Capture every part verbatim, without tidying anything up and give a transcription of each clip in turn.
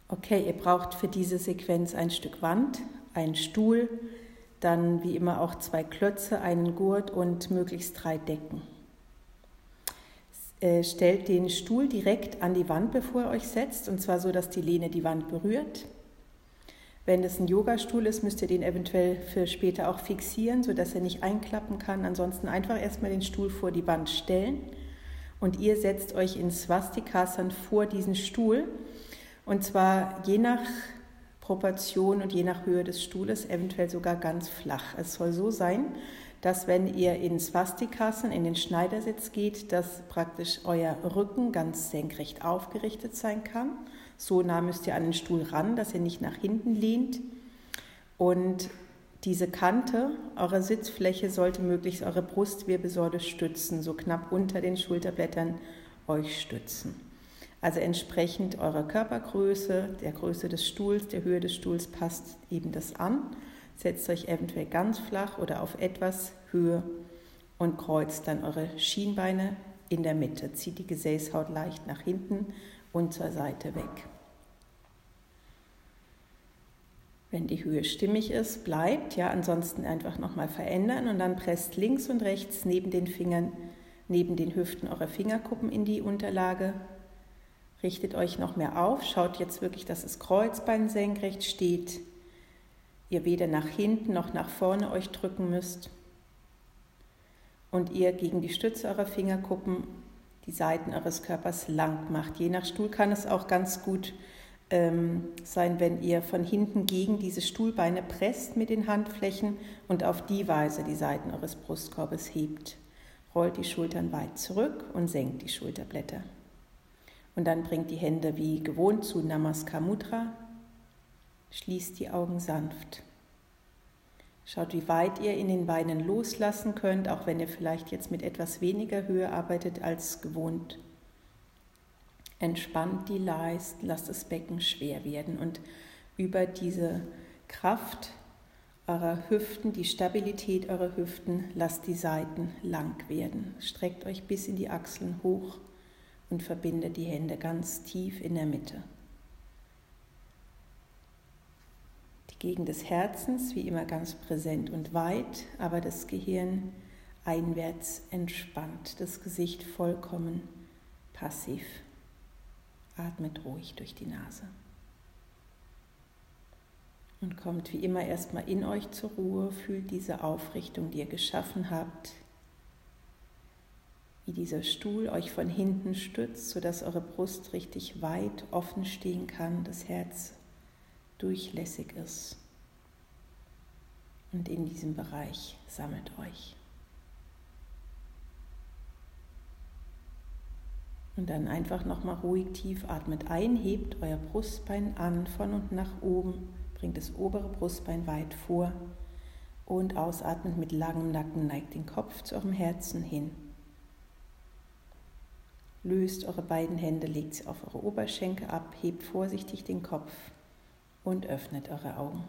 Okay, ihr braucht für diese Sequenz ein Stück Wand, einen Stuhl, dann wie immer auch zwei Klötze, einen Gurt und möglichst drei Decken. Äh, stellt den Stuhl direkt an die Wand, bevor ihr euch setzt, und zwar so, dass die Lehne die Wand berührt. Wenn es ein Yogastuhl ist, müsst ihr den eventuell für später auch fixieren, sodass er nicht einklappen kann. Ansonsten einfach erstmal den Stuhl vor die Wand stellen und ihr setzt euch in Swastikasan vor diesen Stuhl, und zwar je nach Proportion und je nach Höhe des Stuhles eventuell sogar ganz flach. Es soll so sein, dass wenn ihr in Swastikasan, in den Schneidersitz geht, dass praktisch euer Rücken ganz senkrecht aufgerichtet sein kann. So nah müsst ihr an den Stuhl ran, dass ihr nicht nach hinten lehnt. Und diese Kante eurer Sitzfläche sollte möglichst eure Brustwirbelsäule stützen, so knapp unter den Schulterblättern euch stützen. Also entsprechend eurer Körpergröße, der Größe des Stuhls, der Höhe des Stuhls passt eben das an. Setzt euch eventuell ganz flach oder auf etwas Höhe und kreuzt dann eure Schienbeine in der Mitte. Zieht die Gesäßhaut leicht nach hinten und zur Seite weg. Wenn die Höhe stimmig ist, bleibt, ja, ansonsten einfach nochmal verändern und dann presst links und rechts neben den Fingern, neben den Hüften eure Fingerkuppen in die Unterlage. Richtet euch noch mehr auf, schaut jetzt wirklich, dass das Kreuzbein senkrecht steht, ihr weder nach hinten noch nach vorne euch drücken müsst und ihr gegen die Stütze eurer Fingerkuppen die Seiten eures Körpers lang macht. Je nach Stuhl kann es auch ganz gut ähm, sein, wenn ihr von hinten gegen diese Stuhlbeine presst mit den Handflächen und auf die Weise die Seiten eures Brustkorbes hebt. Rollt die Schultern weit zurück und senkt die Schulterblätter. Und dann bringt die Hände wie gewohnt zu Namaskar Mudra. Schließt die Augen sanft. Schaut, wie weit ihr in den Beinen loslassen könnt, auch wenn ihr vielleicht jetzt mit etwas weniger Höhe arbeitet als gewohnt. Entspannt die Leist, lasst das Becken schwer werden und über diese Kraft eurer Hüften, die Stabilität eurer Hüften, lasst die Seiten lang werden. Streckt euch bis in die Achseln hoch und verbindet die Hände ganz tief in der Mitte. Die Gegend des Herzens wie immer ganz präsent und weit, aber das Gehirn einwärts entspannt, das Gesicht vollkommen passiv. Atmet ruhig durch die Nase. Und kommt wie immer erstmal in euch zur Ruhe, fühlt diese Aufrichtung, die ihr geschaffen habt, wie dieser Stuhl euch von hinten stützt, sodass eure Brust richtig weit offen stehen kann, das Herz durchlässig ist. Und in diesem Bereich sammelt euch. Und dann einfach nochmal ruhig tief atmet ein, hebt euer Brustbein an, von und nach oben, bringt das obere Brustbein weit vor und ausatmend mit langem Nacken neigt den Kopf zu eurem Herzen hin. Löst eure beiden Hände, legt sie auf eure Oberschenkel ab, hebt vorsichtig den Kopf und öffnet eure Augen.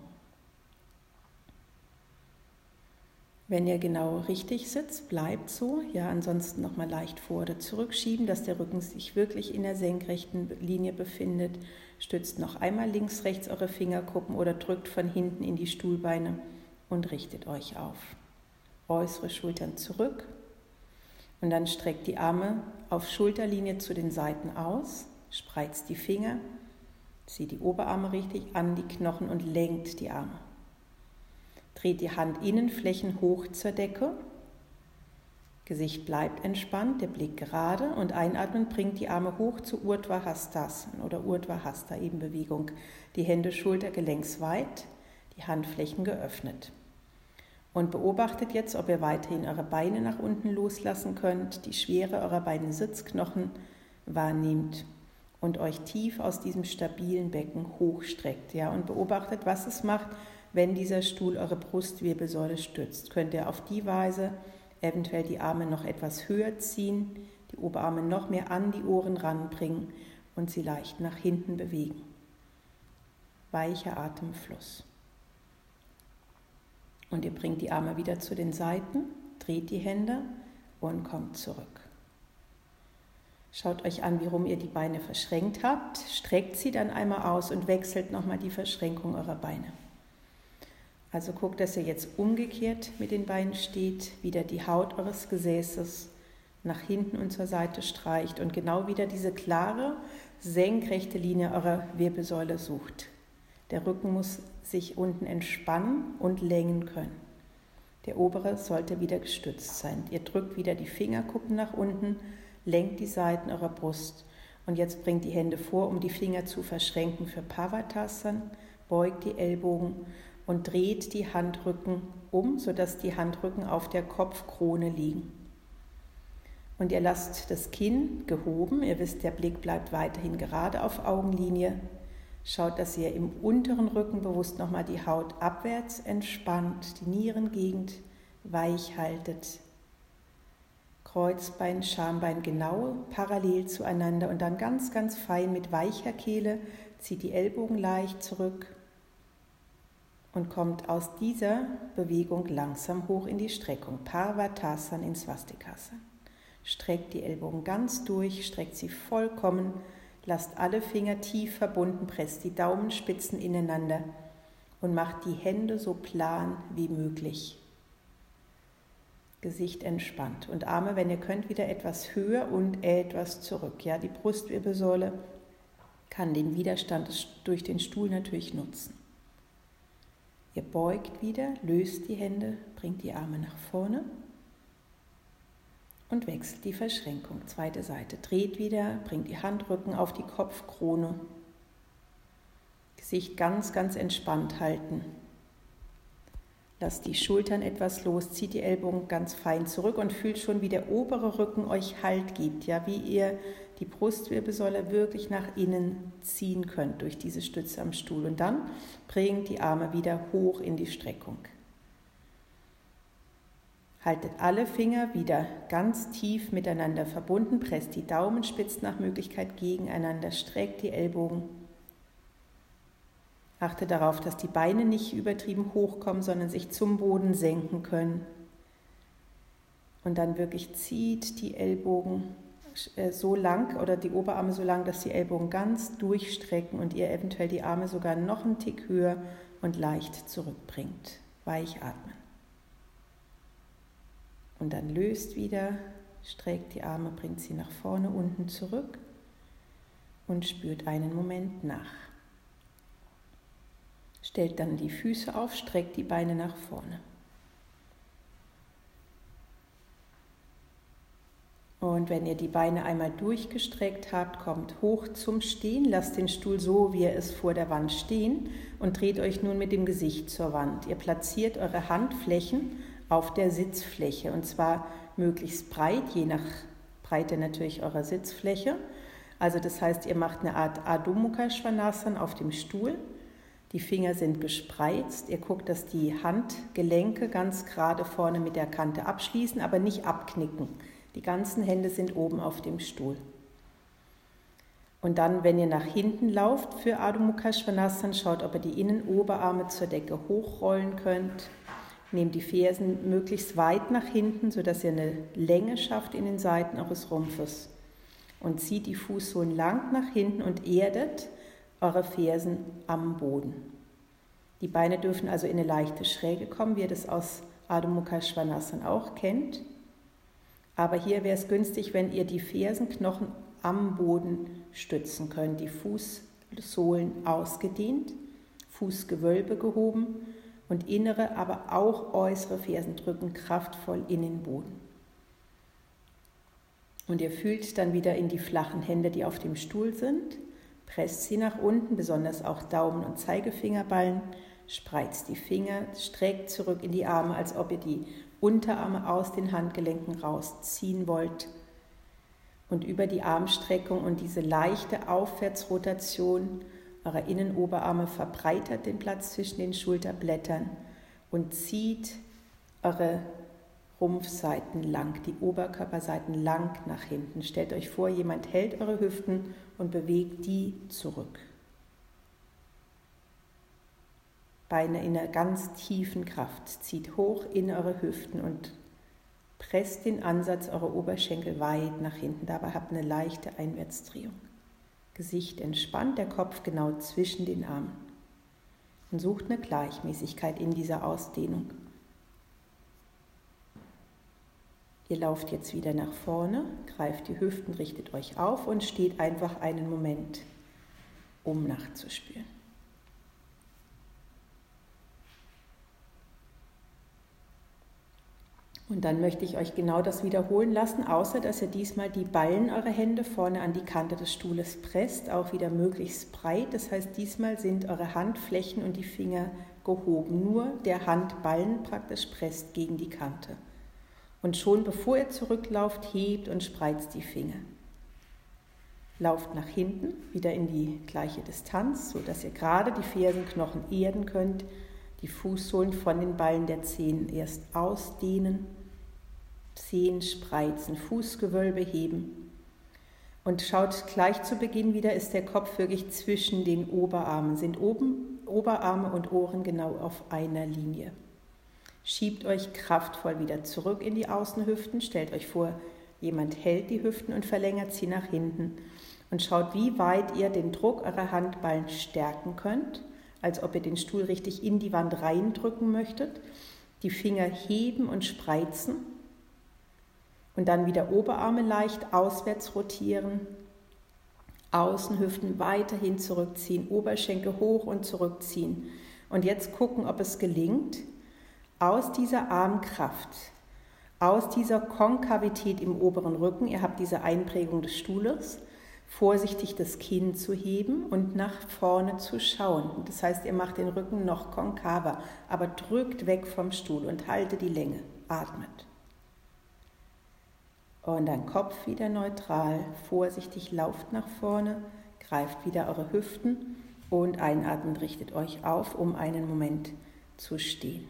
Wenn ihr genau richtig sitzt, bleibt so. Ja, ansonsten nochmal leicht vor- oder zurückschieben, dass der Rücken sich wirklich in der senkrechten Linie befindet. Stützt noch einmal links, rechts eure Fingerkuppen oder drückt von hinten in die Stuhlbeine und richtet euch auf. Äußere Schultern zurück und dann streckt die Arme auf Schulterlinie zu den Seiten aus, spreizt die Finger, zieht die Oberarme richtig an die Knochen und lenkt die Arme. Dreht die Handinnenflächen hoch zur Decke. Gesicht bleibt entspannt, der Blick gerade und einatmen bringt die Arme hoch zu Urdhva Hastasana oder Urdhva Hasta, eben Bewegung. Die Hände schultergelenksweit, die Handflächen geöffnet. Und beobachtet jetzt, ob ihr weiterhin eure Beine nach unten loslassen könnt, die Schwere eurer beiden Sitzknochen wahrnehmt und euch tief aus diesem stabilen Becken hochstreckt. Ja, und beobachtet, was es macht, wenn dieser Stuhl eure Brustwirbelsäule stützt. Könnt ihr auf die Weise eventuell die Arme noch etwas höher ziehen, die Oberarme noch mehr an die Ohren ranbringen und sie leicht nach hinten bewegen. Weicher Atemfluss. Und ihr bringt die Arme wieder zu den Seiten, dreht die Hände und kommt zurück. Schaut euch an, wie rum ihr die Beine verschränkt habt. Streckt sie dann einmal aus und wechselt nochmal die Verschränkung eurer Beine. Also guckt, dass ihr jetzt umgekehrt mit den Beinen steht, wieder die Haut eures Gesäßes nach hinten und zur Seite streicht und genau wieder diese klare, senkrechte Linie eurer Wirbelsäule sucht. Der Rücken muss sich unten entspannen und längen können. Der obere sollte wieder gestützt sein. Ihr drückt wieder die Fingerkuppen nach unten, lenkt die Seiten eurer Brust und jetzt bringt die Hände vor, um die Finger zu verschränken für Pavatasana, beugt die Ellbogen und dreht die Handrücken um, sodass die Handrücken auf der Kopfkrone liegen. Und ihr lasst das Kinn gehoben, ihr wisst, der Blick bleibt weiterhin gerade auf Augenlinie. Schaut, dass ihr im unteren Rücken bewusst nochmal die Haut abwärts entspannt, die Nierengegend weich haltet. Kreuzbein, Schambein genau parallel zueinander und dann ganz, ganz fein mit weicher Kehle zieht die Ellbogen leicht zurück und kommt aus dieser Bewegung langsam hoch in die Streckung. Pavatasana in Swastikasana. Streckt die Ellbogen ganz durch, streckt sie vollkommen, lasst alle Finger tief verbunden, presst die Daumenspitzen ineinander und macht die Hände so plan wie möglich. Gesicht entspannt und Arme, wenn ihr könnt, wieder etwas höher und etwas zurück. Ja, die Brustwirbelsäule kann den Widerstand durch den Stuhl natürlich nutzen. Ihr beugt wieder, löst die Hände, bringt die Arme nach vorne und wechselt die Verschränkung. Zweite Seite. Dreht wieder, bringt die Handrücken auf die Kopfkrone. Gesicht ganz, ganz entspannt halten. Lasst die Schultern etwas los, zieht die Ellbogen ganz fein zurück und fühlt schon, wie der obere Rücken euch Halt gibt. Ja, wie ihr die Brustwirbelsäule wirklich nach innen ziehen könnt durch diese Stütze am Stuhl. Und dann bringt die Arme wieder hoch in die Streckung. Haltet alle Finger wieder ganz tief miteinander verbunden, presst die Daumenspitzen nach Möglichkeit gegeneinander, streckt die Ellbogen. Achte darauf, dass die Beine nicht übertrieben hochkommen, sondern sich zum Boden senken können. Und dann wirklich zieht die Ellbogen so lang oder die Oberarme so lang, dass die Ellbogen ganz durchstrecken und ihr eventuell die Arme sogar noch einen Tick höher und leicht zurückbringt. Weich atmen. Und dann löst wieder, streckt die Arme, bringt sie nach vorne, unten zurück und spürt einen Moment nach. Stellt dann die Füße auf, streckt die Beine nach vorne. Und wenn ihr die Beine einmal durchgestreckt habt, kommt hoch zum Stehen, lasst den Stuhl so, wie er ist, vor der Wand stehen und dreht euch nun mit dem Gesicht zur Wand. Ihr platziert eure Handflächen auf der Sitzfläche und zwar möglichst breit, je nach Breite natürlich eurer Sitzfläche. Also das heißt, ihr macht eine Art Adho Mukha Svanasana auf dem Stuhl. Die Finger sind gespreizt. Ihr guckt, dass die Handgelenke ganz gerade vorne mit der Kante abschließen, aber nicht abknicken. Die ganzen Hände sind oben auf dem Stuhl. Und dann, wenn ihr nach hinten lauft für Adho Mukha Svanasana, schaut, ob ihr die Innenoberarme zur Decke hochrollen könnt. Nehmt die Fersen möglichst weit nach hinten, sodass ihr eine Länge schafft in den Seiten eures Rumpfes. Und zieht die Fußsohlen lang nach hinten und erdet eure Fersen am Boden. Die Beine dürfen also in eine leichte Schräge kommen, wie ihr das aus Adho Mukha Svanasana auch kennt. Aber hier wäre es günstig, wenn ihr die Fersenknochen am Boden stützen könnt. Die Fußsohlen ausgedehnt, Fußgewölbe gehoben und innere, aber auch äußere Fersen drücken kraftvoll in den Boden. Und ihr fühlt dann wieder in die flachen Hände, die auf dem Stuhl sind. Presst sie nach unten, besonders auch Daumen- und Zeigefingerballen. Spreizt die Finger, streckt zurück in die Arme, als ob ihr die Unterarme aus den Handgelenken rausziehen wollt. Und über die Armstreckung und diese leichte Aufwärtsrotation eurer Innenoberarme verbreitert den Platz zwischen den Schulterblättern und zieht eure Rumpfseiten lang, die Oberkörperseiten lang nach hinten. Stellt euch vor, jemand hält eure Hüften und bewegt die zurück. Beine in einer ganz tiefen Kraft. Zieht hoch in eure Hüften und Presst den Ansatz eurer Oberschenkel weit nach hinten, dabei habt eine leichte Einwärtsdrehung. Gesicht entspannt, der Kopf genau zwischen den Armen. Und sucht eine Gleichmäßigkeit in dieser Ausdehnung. Ihr lauft jetzt wieder nach vorne, greift die Hüften, richtet euch auf und steht einfach einen Moment, um nachzuspüren. Und dann möchte ich euch genau das wiederholen lassen, außer dass ihr diesmal die Ballen eurer Hände vorne an die Kante des Stuhles presst, auch wieder möglichst breit. Das heißt, diesmal sind eure Handflächen und die Finger gehoben. Nur der Handballen praktisch presst gegen die Kante. Und schon bevor ihr zurücklauft, hebt und spreizt die Finger. Lauft nach hinten, wieder in die gleiche Distanz, sodass ihr gerade die Fersenknochen erden könnt, die Fußsohlen von den Ballen der Zehen erst ausdehnen, Zehen spreizen, Fußgewölbe heben. Und schaut gleich zu Beginn wieder, ist der Kopf wirklich zwischen den Oberarmen, sind oben Oberarme und Ohren genau auf einer Linie. Schiebt euch kraftvoll wieder zurück in die Außenhüften, stellt euch vor, jemand hält die Hüften und verlängert sie nach hinten und schaut, wie weit ihr den Druck eurer Handballen stärken könnt, als ob ihr den Stuhl richtig in die Wand reindrücken möchtet, die Finger heben und spreizen und dann wieder Oberarme leicht auswärts rotieren, Außenhüften weiterhin zurückziehen, Oberschenkel hoch und zurückziehen und jetzt gucken, ob es gelingt, aus dieser Armkraft, aus dieser Konkavität im oberen Rücken, ihr habt diese Einprägung des Stuhles, vorsichtig das Kinn zu heben und nach vorne zu schauen. Das heißt, ihr macht den Rücken noch konkaver, aber drückt weg vom Stuhl und haltet die Länge, atmet. Und dann Kopf wieder neutral, vorsichtig lauft nach vorne, greift wieder eure Hüften und einatmend richtet euch auf, um einen Moment zu stehen.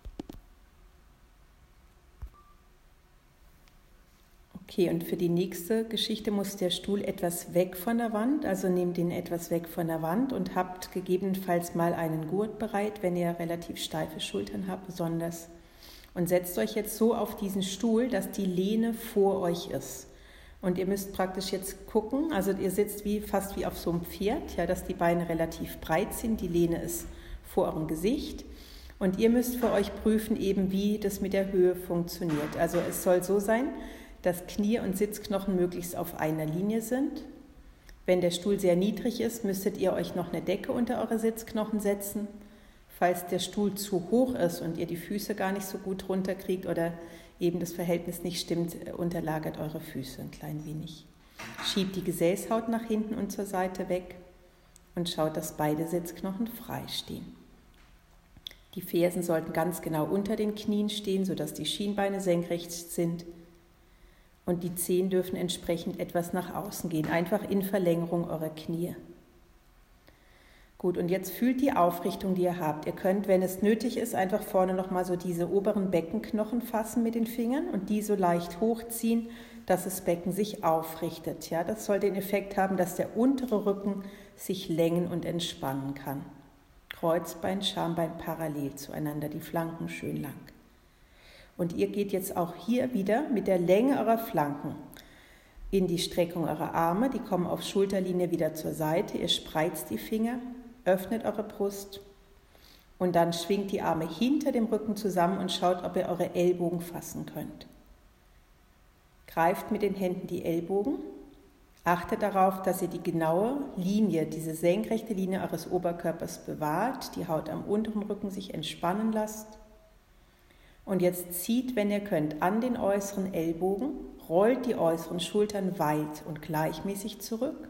Okay, und für die nächste Geschichte muss der Stuhl etwas weg von der Wand, also nehmt ihn etwas weg von der Wand und habt gegebenenfalls mal einen Gurt bereit, wenn ihr relativ steife Schultern habt, besonders. Und setzt euch jetzt so auf diesen Stuhl, dass die Lehne vor euch ist. Und ihr müsst praktisch jetzt gucken, also ihr sitzt wie, fast wie auf so einem Pferd, ja, dass die Beine relativ breit sind, die Lehne ist vor eurem Gesicht. Und ihr müsst für euch prüfen, eben wie das mit der Höhe funktioniert. Also es soll so sein, dass Knie und Sitzknochen möglichst auf einer Linie sind. Wenn der Stuhl sehr niedrig ist, müsstet ihr euch noch eine Decke unter eure Sitzknochen setzen. Falls der Stuhl zu hoch ist und ihr die Füße gar nicht so gut runterkriegt oder eben das Verhältnis nicht stimmt, unterlagert eure Füße ein klein wenig. Schiebt die Gesäßhaut nach hinten und zur Seite weg und schaut, dass beide Sitzknochen frei stehen. Die Fersen sollten ganz genau unter den Knien stehen, sodass die Schienbeine senkrecht sind. Und die Zehen dürfen entsprechend etwas nach außen gehen, einfach in Verlängerung eurer Knie. Gut, und jetzt fühlt die Aufrichtung, die ihr habt. Ihr könnt, wenn es nötig ist, einfach vorne nochmal so diese oberen Beckenknochen fassen mit den Fingern und die so leicht hochziehen, dass das Becken sich aufrichtet. Ja, das soll den Effekt haben, dass der untere Rücken sich längen und entspannen kann. Kreuzbein, Schambein parallel zueinander, die Flanken schön lang. Und ihr geht jetzt auch hier wieder mit der Länge eurer Flanken in die Streckung eurer Arme. Die kommen auf Schulterlinie wieder zur Seite. Ihr spreizt die Finger, öffnet eure Brust und dann schwingt die Arme hinter dem Rücken zusammen und schaut, ob ihr eure Ellbogen fassen könnt. Greift mit den Händen die Ellbogen. Achtet darauf, dass ihr die genaue Linie, diese senkrechte Linie eures Oberkörpers bewahrt, die Haut am unteren Rücken sich entspannen lasst. Und jetzt zieht, wenn ihr könnt, an den äußeren Ellbogen, rollt die äußeren Schultern weit und gleichmäßig zurück,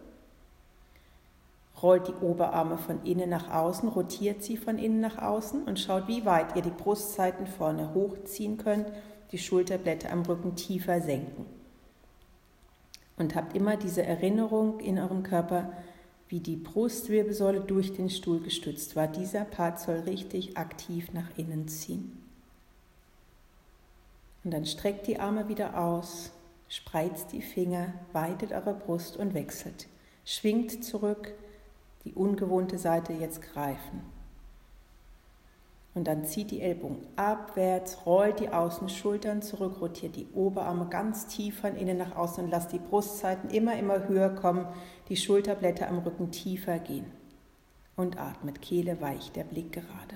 rollt die Oberarme von innen nach außen, rotiert sie von innen nach außen und schaut, wie weit ihr die Brustseiten vorne hochziehen könnt, die Schulterblätter am Rücken tiefer senken. Und habt immer diese Erinnerung in eurem Körper, wie die Brustwirbelsäule durch den Stuhl gestützt war. Dieser Part soll richtig aktiv nach innen ziehen. Und dann streckt die Arme wieder aus, spreizt die Finger, weitet eure Brust und wechselt. Schwingt zurück, die ungewohnte Seite jetzt greifen. Und dann zieht die Ellbogen abwärts, rollt die Außenschultern zurück, rotiert die Oberarme ganz tief von innen nach außen und lasst die Brustseiten immer, immer höher kommen, die Schulterblätter am Rücken tiefer gehen. Und atmet, Kehle weich, der Blick gerade.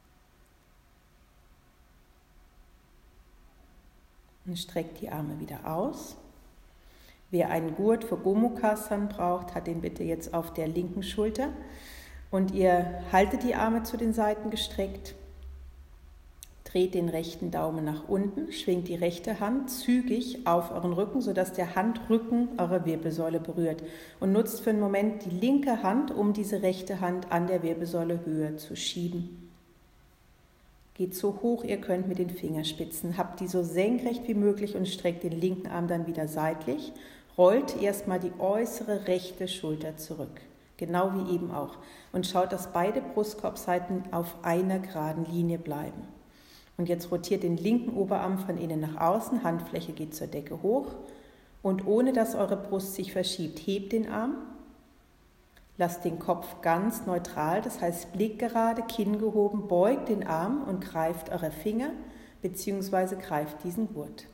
Und streckt die Arme wieder aus. Wer einen Gurt für Gomukhasana braucht, hat den bitte jetzt auf der linken Schulter. Und ihr haltet die Arme zu den Seiten gestreckt. Dreht den rechten Daumen nach unten, schwingt die rechte Hand zügig auf euren Rücken, sodass der Handrücken eure Wirbelsäule berührt. Und nutzt für einen Moment die linke Hand, um diese rechte Hand an der Wirbelsäule höher zu schieben. Geht so hoch ihr könnt mit den Fingerspitzen. Habt die so senkrecht wie möglich und streckt den linken Arm dann wieder seitlich. Rollt erstmal die äußere rechte Schulter zurück. Genau wie eben auch. Und schaut, dass beide Brustkorbseiten auf einer geraden Linie bleiben. Und jetzt rotiert den linken Oberarm von innen nach außen, Handfläche geht zur Decke hoch und ohne dass eure Brust sich verschiebt, hebt den Arm, lasst den Kopf ganz neutral, das heißt Blick gerade, Kinn gehoben, beugt den Arm und greift eure Finger bzw. greift diesen Gurt.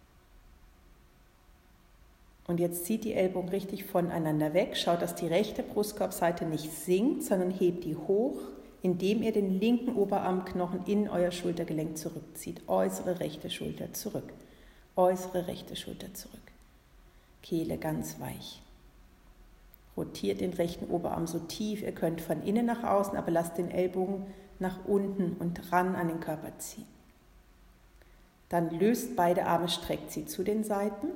Und jetzt zieht die Ellbogen richtig voneinander weg, schaut, dass die rechte Brustkorbseite nicht sinkt, sondern hebt die hoch, indem ihr den linken Oberarmknochen in euer Schultergelenk zurückzieht. Äußere rechte Schulter zurück. Äußere rechte Schulter zurück. Kehle ganz weich. Rotiert den rechten Oberarm so tief ihr könnt von innen nach außen, aber lasst den Ellbogen nach unten und ran an den Körper ziehen. Dann löst beide Arme, streckt sie zu den Seiten.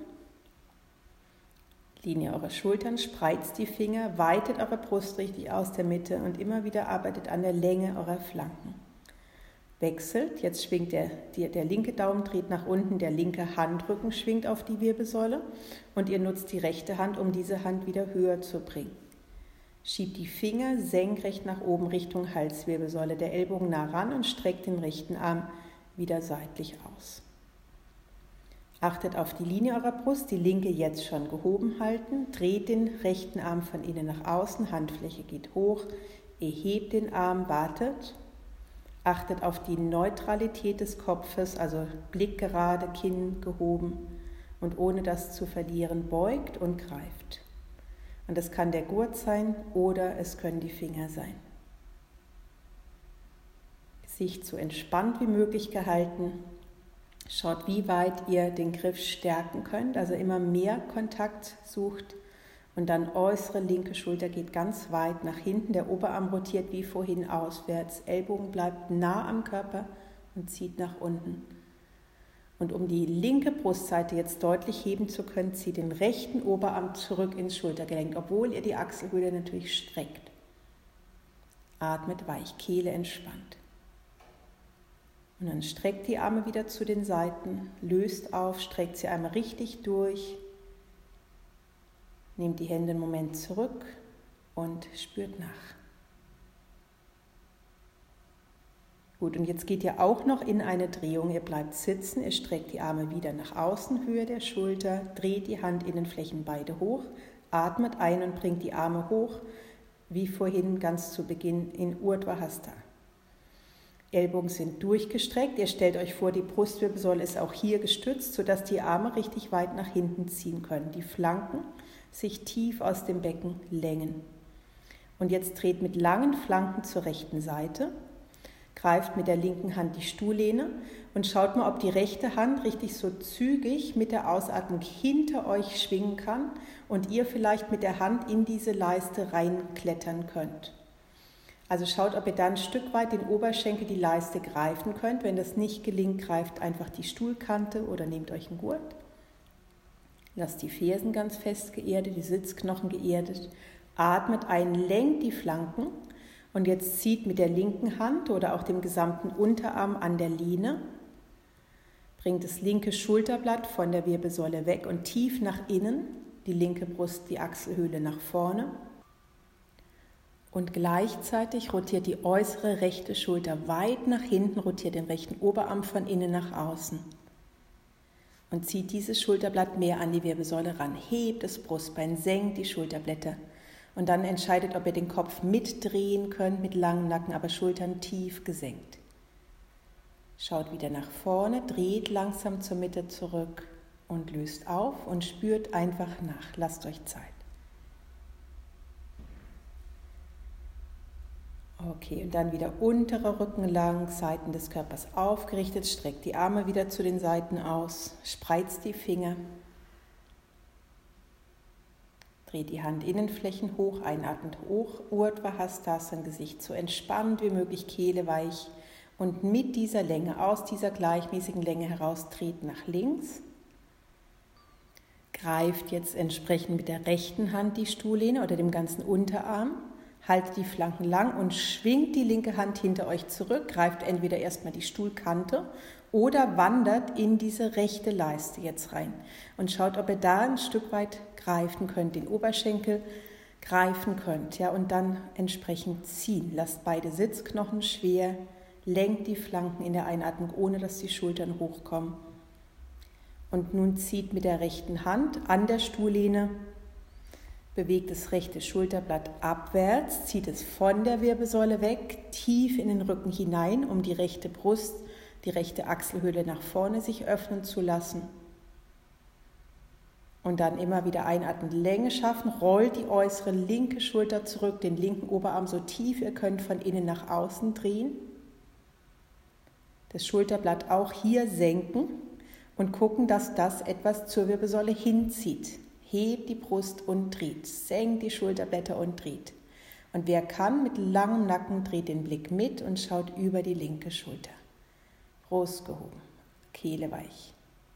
Linie eurer Schultern, spreizt die Finger, weitet eure Brust richtig aus der Mitte und immer wieder arbeitet an der Länge eurer Flanken. Wechselt, jetzt schwingt der, der, der linke Daumen dreht nach unten, der linke Handrücken schwingt auf die Wirbelsäule und ihr nutzt die rechte Hand, um diese Hand wieder höher zu bringen. Schiebt die Finger senkrecht nach oben Richtung Halswirbelsäule, der Ellbogen nah ran und streckt den rechten Arm wieder seitlich aus. Achtet auf die Linie eurer Brust, die linke jetzt schon gehoben halten, dreht den rechten Arm von innen nach außen, Handfläche geht hoch, ihr hebt den Arm, wartet, achtet auf die Neutralität des Kopfes, also Blick gerade, Kinn gehoben und ohne das zu verlieren beugt und greift. Und das kann der Gurt sein oder es können die Finger sein. Gesicht so entspannt wie möglich gehalten. Schaut, wie weit ihr den Griff stärken könnt, also immer mehr Kontakt sucht und dann äußere linke Schulter geht ganz weit nach hinten, der Oberarm rotiert wie vorhin auswärts, Ellbogen bleibt nah am Körper und zieht nach unten. Und um die linke Brustseite jetzt deutlich heben zu können, zieht den rechten Oberarm zurück ins Schultergelenk, obwohl ihr die Achselhöhle natürlich streckt. Atmet weich, Kehle entspannt. Und dann streckt die Arme wieder zu den Seiten, löst auf, streckt sie einmal richtig durch, nehmt die Hände einen Moment zurück und spürt nach. Gut, und jetzt geht ihr auch noch in eine Drehung, ihr bleibt sitzen, ihr streckt die Arme wieder nach außen, Höhe der Schulter, dreht die Handinnenflächen beide hoch, atmet ein und bringt die Arme hoch, wie vorhin ganz zu Beginn in Urdhva Hasta. Ellbogen sind durchgestreckt. Ihr stellt euch vor, die Brustwirbelsäule ist auch hier gestützt, sodass die Arme richtig weit nach hinten ziehen können. Die Flanken sich tief aus dem Becken längen. Und jetzt dreht mit langen Flanken zur rechten Seite, greift mit der linken Hand die Stuhllehne und schaut mal, ob die rechte Hand richtig so zügig mit der Ausatmung hinter euch schwingen kann und ihr vielleicht mit der Hand in diese Leiste reinklettern könnt. Also schaut, ob ihr da ein Stück weit den Oberschenkel, die Leiste greifen könnt. Wenn das nicht gelingt, greift einfach die Stuhlkante oder nehmt euch einen Gurt. Lasst die Fersen ganz fest geerdet, die Sitzknochen geerdet. Atmet ein, lenkt die Flanken und jetzt zieht mit der linken Hand oder auch dem gesamten Unterarm an der Lehne. Bringt das linke Schulterblatt von der Wirbelsäule weg und tief nach innen, die linke Brust, die Achselhöhle nach vorne. Und gleichzeitig rotiert die äußere rechte Schulter weit nach hinten, rotiert den rechten Oberarm von innen nach außen. Und zieht dieses Schulterblatt mehr an die Wirbelsäule ran. Hebt das Brustbein, senkt die Schulterblätter. Und dann entscheidet, ob ihr den Kopf mitdrehen könnt mit langem Nacken, aber Schultern tief gesenkt. Schaut wieder nach vorne, dreht langsam zur Mitte zurück und löst auf und spürt einfach nach. Lasst euch Zeit. Okay, und dann wieder unterer Rücken lang, Seiten des Körpers aufgerichtet, streckt die Arme wieder zu den Seiten aus, spreizt die Finger, dreht die Handinnenflächen hoch, einatmend hoch, Urdhva Hastasana, Gesicht so entspannt wie möglich, Kehle weich und mit dieser Länge, aus dieser gleichmäßigen Länge heraus, dreht nach links. Greift jetzt entsprechend mit der rechten Hand die Stuhllehne oder dem ganzen Unterarm. Haltet die Flanken lang und schwingt die linke Hand hinter euch zurück, greift entweder erstmal die Stuhlkante oder wandert in diese rechte Leiste jetzt rein. Und schaut, ob ihr da ein Stück weit greifen könnt, den Oberschenkel greifen könnt. Ja, und dann entsprechend ziehen. Lasst beide Sitzknochen schwer, lenkt die Flanken in der Einatmung, ohne dass die Schultern hochkommen. Und nun zieht mit der rechten Hand an der Stuhllehne, bewegt das rechte Schulterblatt abwärts, zieht es von der Wirbelsäule weg, tief in den Rücken hinein, um die rechte Brust, die rechte Achselhöhle nach vorne sich öffnen zu lassen. Und dann immer wieder einatmend Länge schaffen, rollt die äußere linke Schulter zurück, den linken Oberarm so tief ihr könnt von innen nach außen drehen. Das Schulterblatt auch hier senken und gucken, dass das etwas zur Wirbelsäule hinzieht. Hebt die Brust und dreht, senkt die Schulterblätter und dreht. Und wer kann, mit langem Nacken, dreht den Blick mit und schaut über die linke Schulter. Brust gehoben, Kehle weich.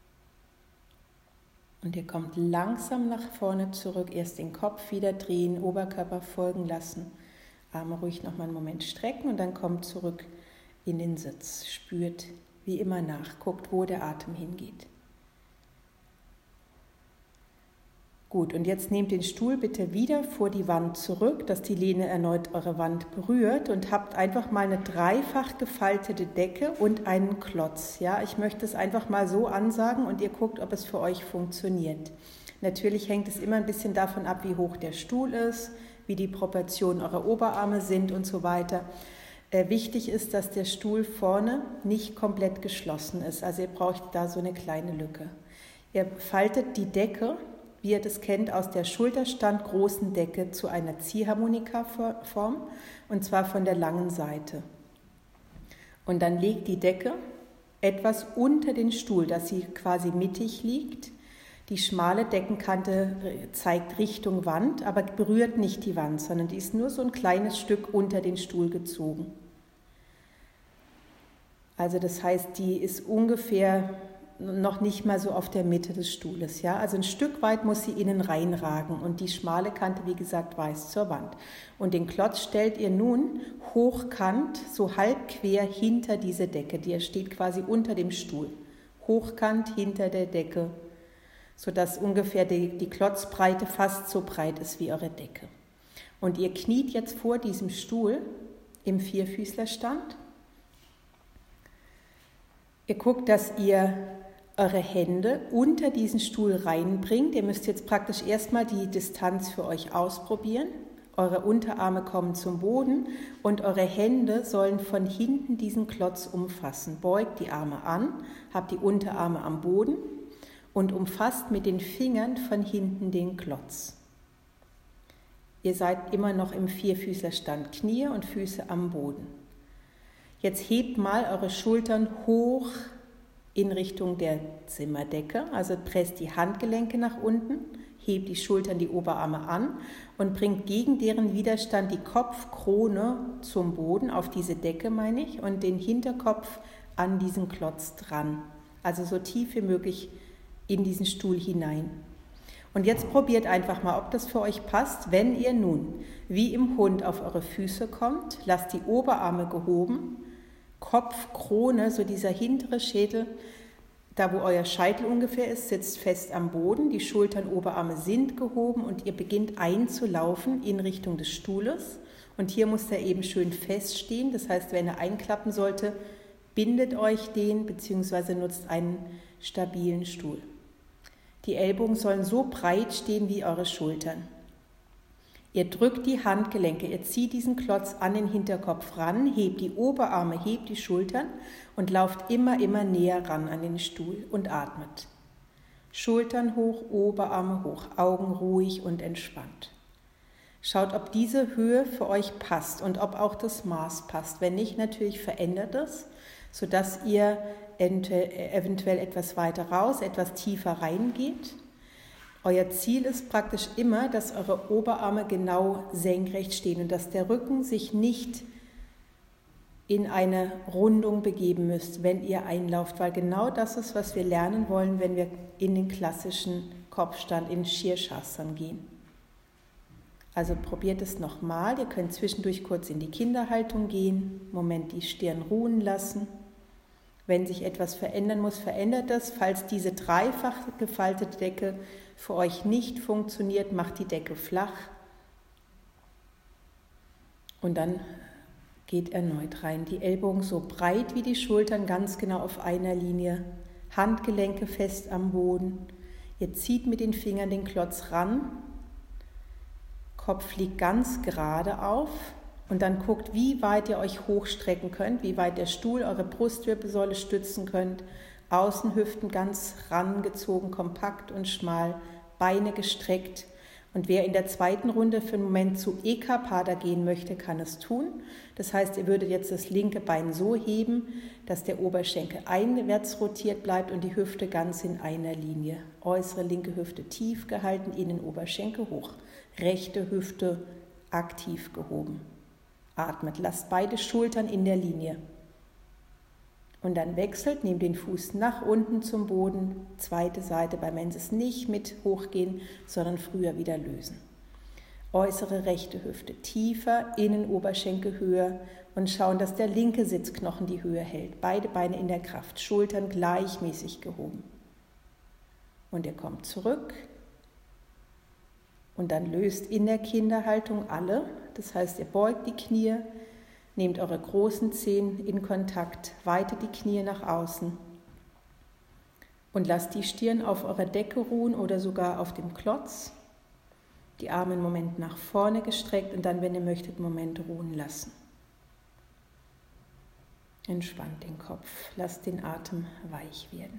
Und ihr kommt langsam nach vorne zurück, erst den Kopf wieder drehen, Oberkörper folgen lassen, Arme ruhig nochmal einen Moment strecken und dann kommt zurück in den Sitz. Spürt wie immer nach, guckt, wo der Atem hingeht. Gut, und jetzt nehmt den Stuhl bitte wieder vor die Wand zurück, dass die Lehne erneut eure Wand berührt und habt einfach mal eine dreifach gefaltete Decke und einen Klotz. Ja, ich möchte es einfach mal so ansagen und ihr guckt, ob es für euch funktioniert. Natürlich hängt es immer ein bisschen davon ab, wie hoch der Stuhl ist, wie die Proportionen eurer Oberarme sind und so weiter. Äh, wichtig ist, dass der Stuhl vorne nicht komplett geschlossen ist. Also ihr braucht da so eine kleine Lücke. Ihr faltet die Decke, wie ihr das kennt, aus der Schulterstand großen Decke zu einer Ziehharmonika-Form, und zwar von der langen Seite. Und dann legt die Decke etwas unter den Stuhl, dass sie quasi mittig liegt. Die schmale Deckenkante zeigt Richtung Wand, aber berührt nicht die Wand, sondern die ist nur so ein kleines Stück unter den Stuhl gezogen. Also das heißt, die ist ungefähr noch nicht mal so auf der Mitte des Stuhles. Ja? Also ein Stück weit muss sie innen reinragen und die schmale Kante, wie gesagt, weist zur Wand. Und den Klotz stellt ihr nun hochkant, so halb quer hinter diese Decke. Der steht quasi unter dem Stuhl. Hochkant hinter der Decke, sodass ungefähr die, die Klotzbreite fast so breit ist wie eure Decke. Und ihr kniet jetzt vor diesem Stuhl im Vierfüßlerstand. Ihr guckt, dass ihr eure Hände unter diesen Stuhl reinbringt. Ihr müsst jetzt praktisch erstmal die Distanz für euch ausprobieren. Eure Unterarme kommen zum Boden und eure Hände sollen von hinten diesen Klotz umfassen. Beugt die Arme an, habt die Unterarme am Boden und umfasst mit den Fingern von hinten den Klotz. Ihr seid immer noch im Vierfüßlerstand, Knie und Füße am Boden. Jetzt hebt mal eure Schultern hoch in Richtung der Zimmerdecke, also presst die Handgelenke nach unten, hebt die Schultern, die Oberarme an und bringt gegen deren Widerstand die Kopfkrone zum Boden, auf diese Decke meine ich, und den Hinterkopf an diesen Klotz dran. Also so tief wie möglich in diesen Stuhl hinein. Und jetzt probiert einfach mal, ob das für euch passt. Wenn ihr nun wie im Hund auf eure Füße kommt, lasst die Oberarme gehoben, Kopf, Krone, so dieser hintere Schädel, da wo euer Scheitel ungefähr ist, sitzt fest am Boden, die Schultern, Oberarme sind gehoben und ihr beginnt einzulaufen in Richtung des Stuhles. Und hier muss der eben schön feststehen, das heißt, wenn er einklappen sollte, bindet euch den bzw. nutzt einen stabilen Stuhl. Die Ellbogen sollen so breit stehen wie eure Schultern. Ihr drückt die Handgelenke, ihr zieht diesen Klotz an den Hinterkopf ran, hebt die Oberarme, hebt die Schultern und lauft immer, immer näher ran an den Stuhl und atmet. Schultern hoch, Oberarme hoch, Augen ruhig und entspannt. Schaut, ob diese Höhe für euch passt und ob auch das Maß passt. Wenn nicht, natürlich verändert es, sodass ihr eventuell etwas weiter raus, etwas tiefer reingeht. Euer Ziel ist praktisch immer, dass eure Oberarme genau senkrecht stehen und dass der Rücken sich nicht in eine Rundung begeben müsst, wenn ihr einlauft, weil genau das ist, was wir lernen wollen, wenn wir in den klassischen Kopfstand, in Shirshasana gehen. Also probiert es nochmal, ihr könnt zwischendurch kurz in die Kinderhaltung gehen, Moment die Stirn ruhen lassen. Wenn sich etwas verändern muss, verändert das. Falls diese dreifach gefaltete Decke für euch nicht funktioniert, macht die Decke flach und dann geht erneut rein. Die Ellbogen so breit wie die Schultern, ganz genau auf einer Linie. Handgelenke fest am Boden. Ihr zieht mit den Fingern den Klotz ran. Kopf liegt ganz gerade auf. Und dann guckt, wie weit ihr euch hochstrecken könnt, wie weit der Stuhl eure Brustwirbelsäule stützen könnt. Außenhüften ganz rangezogen, kompakt und schmal, Beine gestreckt. Und wer in der zweiten Runde für einen Moment zu Ekapada gehen möchte, kann es tun. Das heißt, ihr würdet jetzt das linke Bein so heben, dass der Oberschenkel einwärts rotiert bleibt und die Hüfte ganz in einer Linie. Äußere linke Hüfte tief gehalten, Innenoberschenkel hoch. Rechte Hüfte aktiv gehoben. Atmet, lasst beide Schultern in der Linie. Und dann wechselt, nehmt den Fuß nach unten zum Boden, zweite Seite, bei Menses nicht mit hochgehen, sondern früher wieder lösen. Äußere rechte Hüfte tiefer, Innenoberschenkel höher und schauen, dass der linke Sitzknochen die Höhe hält. Beide Beine in der Kraft, Schultern gleichmäßig gehoben. Und ihr kommt zurück. Und dann löst in der Kinderhaltung alle, das heißt, ihr beugt die Knie, nehmt eure großen Zehen in Kontakt, weitet die Knie nach außen und lasst die Stirn auf eurer Decke ruhen oder sogar auf dem Klotz. Die Arme einen Moment nach vorne gestreckt und dann, wenn ihr möchtet, einen Moment ruhen lassen. Entspannt den Kopf, lasst den Atem weich werden.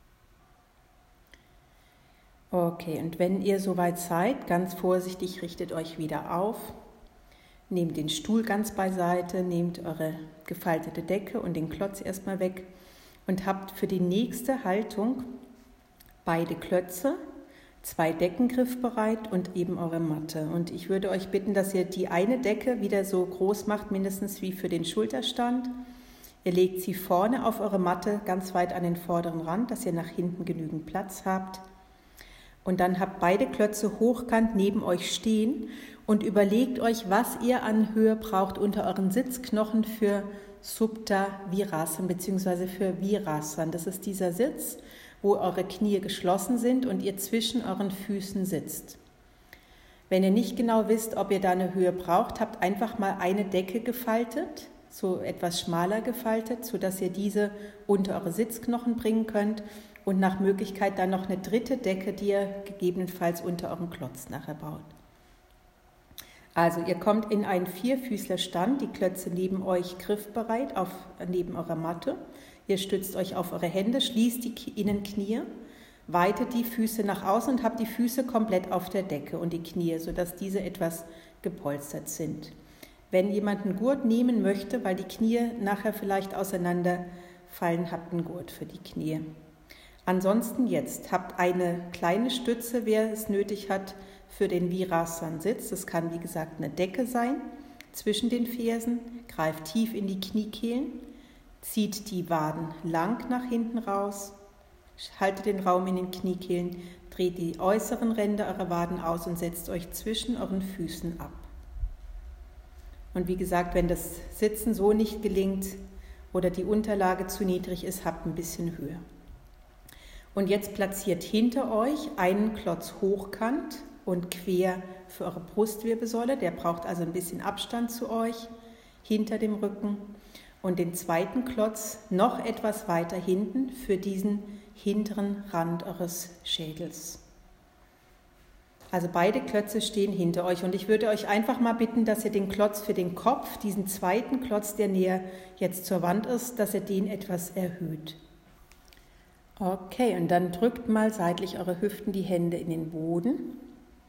Okay, und wenn ihr soweit seid, ganz vorsichtig, richtet euch wieder auf. Nehmt den Stuhl ganz beiseite, nehmt eure gefaltete Decke und den Klotz erstmal weg und habt für die nächste Haltung beide Klötze, zwei Decken griffbereit und eben eure Matte. Und ich würde euch bitten, dass ihr die eine Decke wieder so groß macht, mindestens wie für den Schulterstand. Ihr legt sie vorne auf eure Matte ganz weit an den vorderen Rand, dass ihr nach hinten genügend Platz habt. Und dann habt beide Klötze hochkant neben euch stehen und überlegt euch, was ihr an Höhe braucht unter euren Sitzknochen für Supta Virasana bzw. für Virasana. Das ist dieser Sitz, wo eure Knie geschlossen sind und ihr zwischen euren Füßen sitzt. Wenn ihr nicht genau wisst, ob ihr da eine Höhe braucht, habt einfach mal eine Decke gefaltet, so etwas schmaler gefaltet, sodass ihr diese unter eure Sitzknochen bringen könnt. Und nach Möglichkeit dann noch eine dritte Decke, die ihr gegebenenfalls unter eurem Klotz nachher baut. Also ihr kommt in einen Vierfüßlerstand, die Klötze neben euch griffbereit, auf, neben eurer Matte. Ihr stützt euch auf eure Hände, schließt die Innenknie, weitet die Füße nach außen und habt die Füße komplett auf der Decke und die Knie, sodass diese etwas gepolstert sind. Wenn jemand einen Gurt nehmen möchte, weil die Knie nachher vielleicht auseinanderfallen, habt einen Gurt für die Knie. Ansonsten jetzt, habt eine kleine Stütze, wer es nötig hat, für den Virasana-Sitz. Das kann, wie gesagt, eine Decke sein, zwischen den Fersen, greift tief in die Kniekehlen, zieht die Waden lang nach hinten raus, haltet den Raum in den Kniekehlen, dreht die äußeren Ränder eurer Waden aus und setzt euch zwischen euren Füßen ab. Und wie gesagt, wenn das Sitzen so nicht gelingt oder die Unterlage zu niedrig ist, habt ein bisschen Höhe. Und jetzt platziert hinter euch einen Klotz hochkant und quer für eure Brustwirbelsäule. Der braucht also ein bisschen Abstand zu euch, hinter dem Rücken. Und den zweiten Klotz noch etwas weiter hinten für diesen hinteren Rand eures Schädels. Also beide Klötze stehen hinter euch und ich würde euch einfach mal bitten, dass ihr den Klotz für den Kopf, diesen zweiten Klotz, der näher jetzt zur Wand ist, dass ihr den etwas erhöht. Okay, und dann drückt mal seitlich eure Hüften die Hände in den Boden.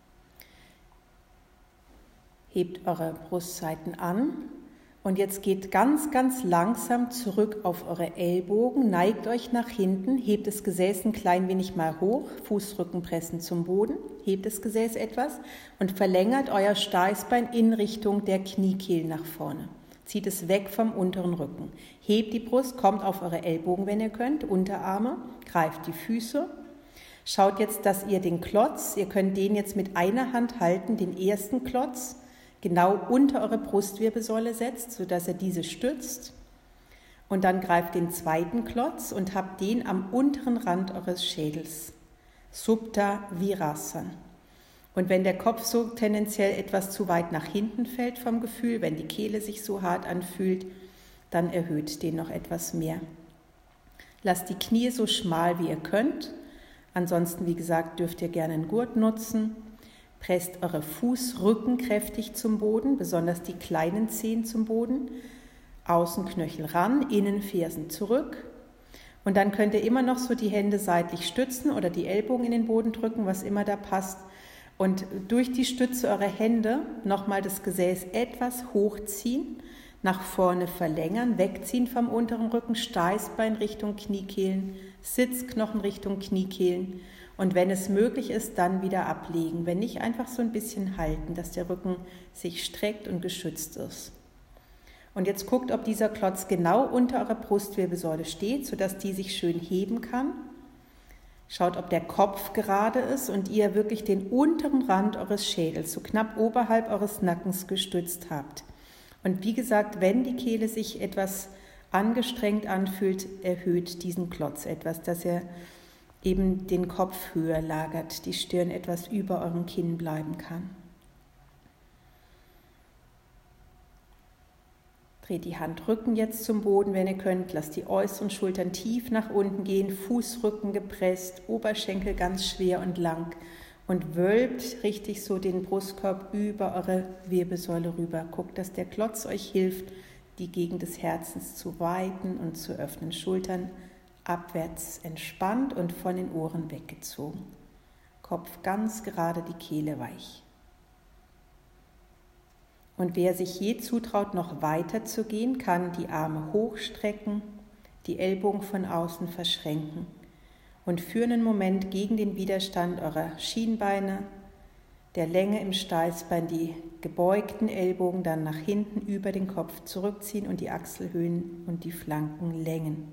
Hebt eure Brustseiten an und jetzt geht ganz, ganz langsam zurück auf eure Ellbogen, neigt euch nach hinten, hebt das Gesäß ein klein wenig mal hoch, Fußrücken pressen zum Boden, hebt das Gesäß etwas und verlängert euer Steißbein in Richtung der Kniekehlen nach vorne. Zieht es weg vom unteren Rücken. Hebt die Brust, kommt auf eure Ellbogen, wenn ihr könnt, Unterarme, greift die Füße. Schaut jetzt, dass ihr den Klotz, ihr könnt den jetzt mit einer Hand halten, den ersten Klotz, genau unter eure Brustwirbelsäule setzt, sodass ihr diese stützt. Und dann greift den zweiten Klotz und habt den am unteren Rand eures Schädels. Supta Virasana. Und wenn der Kopf so tendenziell etwas zu weit nach hinten fällt vom Gefühl, wenn die Kehle sich so hart anfühlt, dann erhöht den noch etwas mehr. Lasst die Knie so schmal wie ihr könnt. Ansonsten, wie gesagt, dürft ihr gerne einen Gurt nutzen. Presst eure Fußrücken kräftig zum Boden, besonders die kleinen Zehen zum Boden. Außenknöchel ran, Innenfersen zurück. Und dann könnt ihr immer noch so die Hände seitlich stützen oder die Ellbogen in den Boden drücken, was immer da passt. Und durch die Stütze eurer Hände nochmal das Gesäß etwas hochziehen, nach vorne verlängern, wegziehen vom unteren Rücken, Steißbein Richtung Kniekehlen, Sitzknochen Richtung Kniekehlen. Und wenn es möglich ist, dann wieder ablegen. Wenn nicht, einfach so ein bisschen halten, dass der Rücken sich streckt und geschützt ist. Und jetzt guckt, ob dieser Klotz genau unter eurer Brustwirbelsäule steht, sodass die sich schön heben kann. Schaut, ob der Kopf gerade ist und ihr wirklich den unteren Rand eures Schädels, so knapp oberhalb eures Nackens gestützt habt. Und wie gesagt, wenn die Kehle sich etwas angestrengt anfühlt, erhöht diesen Klotz etwas, dass er eben den Kopf höher lagert, die Stirn etwas über eurem Kinn bleiben kann. Dreht die Handrücken jetzt zum Boden, wenn ihr könnt. Lasst die äußeren Schultern tief nach unten gehen, Fußrücken gepresst, Oberschenkel ganz schwer und lang und wölbt richtig so den Brustkorb über eure Wirbelsäule rüber. Guckt, dass der Klotz euch hilft, die Gegend des Herzens zu weiten und zu öffnen. Schultern abwärts entspannt und von den Ohren weggezogen. Kopf ganz gerade, die Kehle weich. Und wer sich je zutraut, noch weiter zu gehen, kann die Arme hochstrecken, die Ellbogen von außen verschränken und für einen Moment gegen den Widerstand eurer Schienbeine, der Länge im Steißbein, die gebeugten Ellbogen dann nach hinten über den Kopf zurückziehen und die Achselhöhen und die Flanken längen.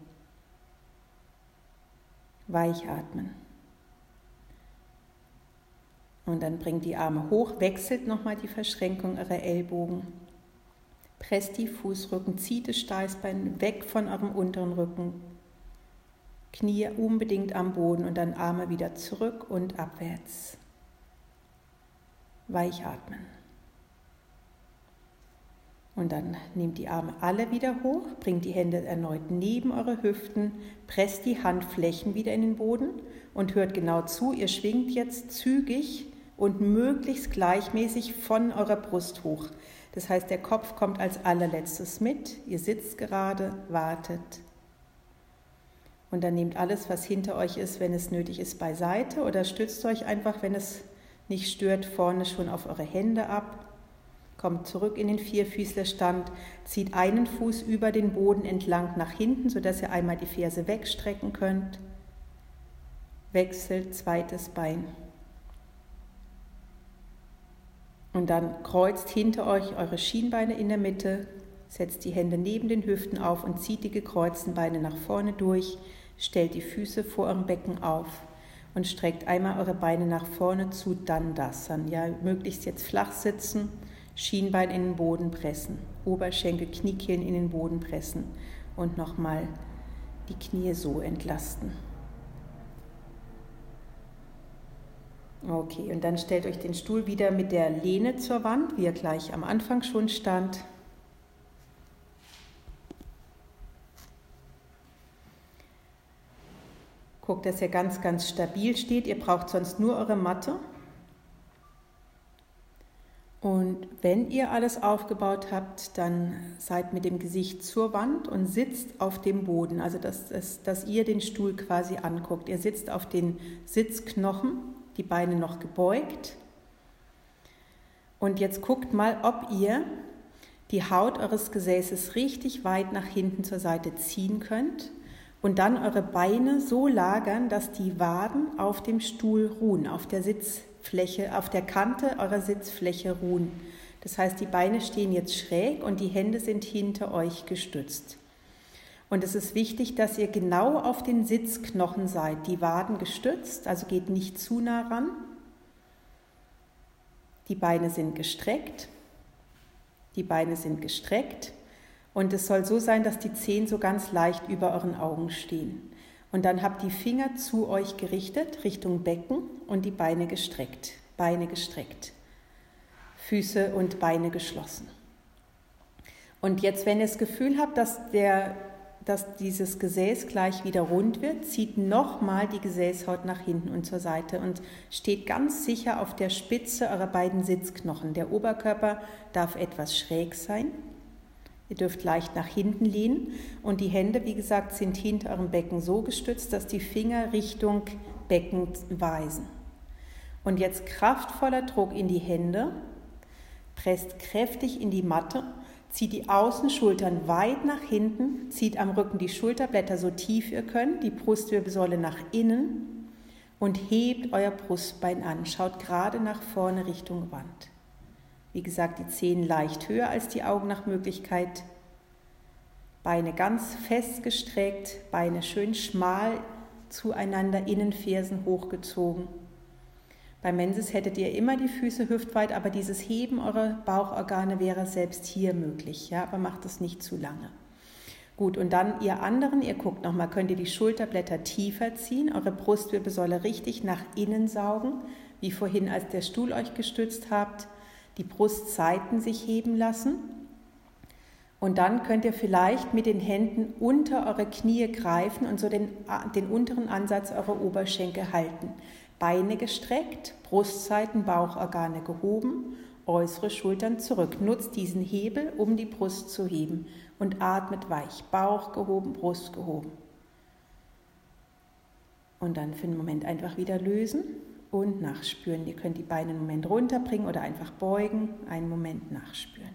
Weich atmen. Und dann bringt die Arme hoch, wechselt nochmal die Verschränkung eurer Ellbogen. Presst die Fußrücken, zieht das Steißbein weg von eurem unteren Rücken. Knie unbedingt am Boden und dann Arme wieder zurück und abwärts. Weich atmen. Und dann nehmt die Arme alle wieder hoch, bringt die Hände erneut neben eure Hüften, presst die Handflächen wieder in den Boden und hört genau zu. Ihr schwingt jetzt zügig und möglichst gleichmäßig von eurer Brust hoch. Das heißt, der Kopf kommt als allerletztes mit. Ihr sitzt gerade, wartet. Und dann nehmt alles, was hinter euch ist, wenn es nötig ist, beiseite oder stützt euch einfach, wenn es nicht stört, vorne schon auf eure Hände ab. Kommt zurück in den Vierfüßlerstand, zieht einen Fuß über den Boden entlang nach hinten, sodass ihr einmal die Ferse wegstrecken könnt. Wechselt, zweites Bein. Und dann kreuzt hinter euch eure Schienbeine in der Mitte, setzt die Hände neben den Hüften auf und zieht die gekreuzten Beine nach vorne durch, stellt die Füße vor eurem Becken auf und streckt einmal eure Beine nach vorne zu Dandasana. Ja, möglichst jetzt flach sitzen. Schienbein in den Boden pressen, Oberschenkel, Kniekehlen in den Boden pressen und nochmal die Knie so entlasten. Okay, und dann stellt euch den Stuhl wieder mit der Lehne zur Wand, wie er gleich am Anfang schon stand. Guckt, dass ihr ganz, ganz stabil steht. Ihr braucht sonst nur eure Matte. Und wenn ihr alles aufgebaut habt, dann seid mit dem Gesicht zur Wand und sitzt auf dem Boden, also dass, dass, dass ihr den Stuhl quasi anguckt. Ihr sitzt auf den Sitzknochen, die Beine noch gebeugt. Und jetzt guckt mal, ob ihr die Haut eures Gesäßes richtig weit nach hinten zur Seite ziehen könnt und dann eure Beine so lagern, dass die Waden auf dem Stuhl ruhen, auf der Sitzfläche, auf der Kante eurer Sitzfläche ruhen. Das heißt, die Beine stehen jetzt schräg und die Hände sind hinter euch gestützt. Und es ist wichtig, dass ihr genau auf den Sitzknochen seid, die Waden gestützt, also geht nicht zu nah ran. Die Beine sind gestreckt. Die Beine sind gestreckt und es soll so sein, dass die Zehen so ganz leicht über euren Augen stehen. Und dann habt die Finger zu euch gerichtet, Richtung Becken und die Beine gestreckt. Beine gestreckt. Füße und Beine geschlossen. Und jetzt, wenn ihr das Gefühl habt, dass, der, dass dieses Gesäß gleich wieder rund wird, zieht nochmal die Gesäßhaut nach hinten und zur Seite und steht ganz sicher auf der Spitze eurer beiden Sitzknochen. Der Oberkörper darf etwas schräg sein. Ihr dürft leicht nach hinten lehnen und die Hände, wie gesagt, sind hinter eurem Becken so gestützt, dass die Finger Richtung Becken weisen. Und jetzt kraftvoller Druck in die Hände, presst kräftig in die Matte, zieht die Außenschultern weit nach hinten, zieht am Rücken die Schulterblätter so tief ihr könnt, die Brustwirbelsäule nach innen und hebt euer Brustbein an. Schaut gerade nach vorne Richtung Wand. Wie gesagt, die Zehen leicht höher als die Augen nach Möglichkeit. Beine ganz fest gestreckt, Beine schön schmal zueinander, Innenfersen hochgezogen. Beim Menses hättet ihr immer die Füße hüftweit, aber dieses Heben eurer Bauchorgane wäre selbst hier möglich, ja, aber macht es nicht zu lange. Gut, und dann ihr anderen, ihr guckt nochmal, könnt ihr die Schulterblätter tiefer ziehen, eure Brustwirbelsäule richtig nach innen saugen, wie vorhin, als der Stuhl euch gestützt habt, die Brustseiten sich heben lassen. Und dann könnt ihr vielleicht mit den Händen unter eure Knie greifen und so den, den unteren Ansatz eurer Oberschenkel halten. Beine gestreckt, Brustseiten, Bauchorgane gehoben, äußere Schultern zurück. Nutzt diesen Hebel, um die Brust zu heben und atmet weich. Bauch gehoben, Brust gehoben. Und dann für einen Moment einfach wieder lösen und nachspüren. Ihr könnt die Beine einen Moment runterbringen oder einfach beugen, einen Moment nachspüren.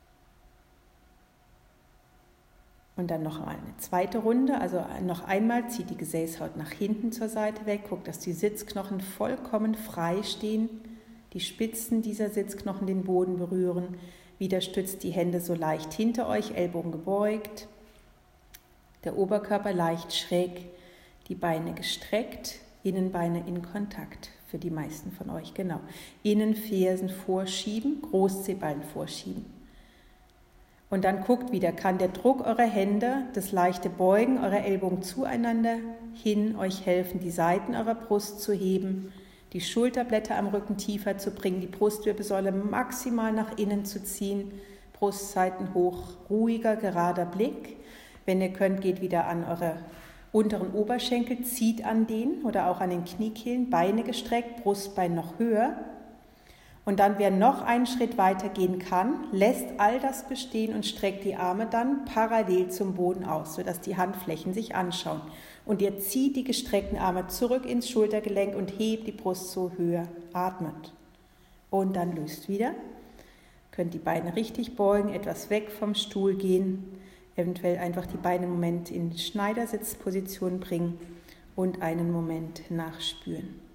Und dann noch mal eine zweite Runde, also noch einmal zieht die Gesäßhaut nach hinten zur Seite weg, guckt, dass die Sitzknochen vollkommen frei stehen, die Spitzen dieser Sitzknochen den Boden berühren, wieder stützt die Hände so leicht hinter euch, Ellbogen gebeugt, der Oberkörper leicht schräg, die Beine gestreckt, Innenbeine in Kontakt, für die meisten von euch, genau. Innenfersen vorschieben, Großzehballen vorschieben. Und dann guckt wieder, kann der Druck eurer Hände, das leichte Beugen eurer Ellbogen zueinander hin euch helfen, die Seiten eurer Brust zu heben, die Schulterblätter am Rücken tiefer zu bringen, die Brustwirbelsäule maximal nach innen zu ziehen, Brustseiten hoch, ruhiger, gerader Blick. Wenn ihr könnt, geht wieder an eure unteren Oberschenkel, zieht an denen oder auch an den Kniekehlen, Beine gestreckt, Brustbein noch höher. Und dann, wer noch einen Schritt weiter gehen kann, lässt all das bestehen und streckt die Arme dann parallel zum Boden aus, sodass die Handflächen sich anschauen. Und ihr zieht die gestreckten Arme zurück ins Schultergelenk und hebt die Brust so höher, atmet. Und dann löst wieder. Könnt die Beine richtig beugen, etwas weg vom Stuhl gehen, eventuell einfach die Beine einen Moment in Schneidersitzposition bringen und einen Moment nachspüren.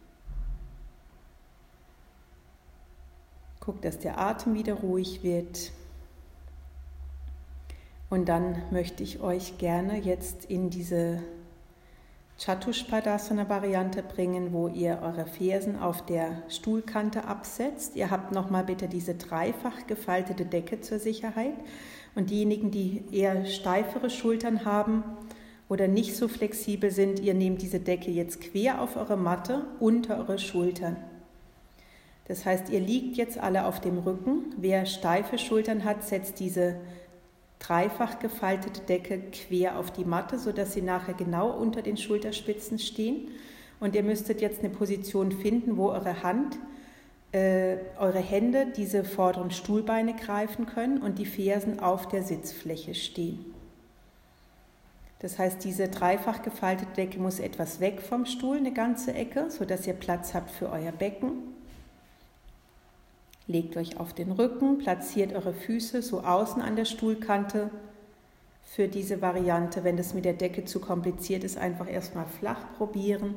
Guckt, dass der Atem wieder ruhig wird. Und dann möchte ich euch gerne jetzt in diese Chatuspadasana-Variante bringen, wo ihr eure Fersen auf der Stuhlkante absetzt. Ihr habt nochmal bitte diese dreifach gefaltete Decke zur Sicherheit. Und diejenigen, die eher steifere Schultern haben oder nicht so flexibel sind, ihr nehmt diese Decke jetzt quer auf eure Matte unter eure Schultern. Das heißt, ihr liegt jetzt alle auf dem Rücken. Wer steife Schultern hat, setzt diese dreifach gefaltete Decke quer auf die Matte, sodass sie nachher genau unter den Schulterspitzen stehen. Und ihr müsstet jetzt eine Position finden, wo eure Hand äh, eure Hände diese vorderen Stuhlbeine greifen können und die Fersen auf der Sitzfläche stehen. Das heißt, diese dreifach gefaltete Decke muss etwas weg vom Stuhl, eine ganze Ecke, sodass ihr Platz habt für euer Becken. Legt euch auf den Rücken, platziert eure Füße so außen an der Stuhlkante. Für diese Variante, wenn das mit der Decke zu kompliziert ist, einfach erstmal flach probieren.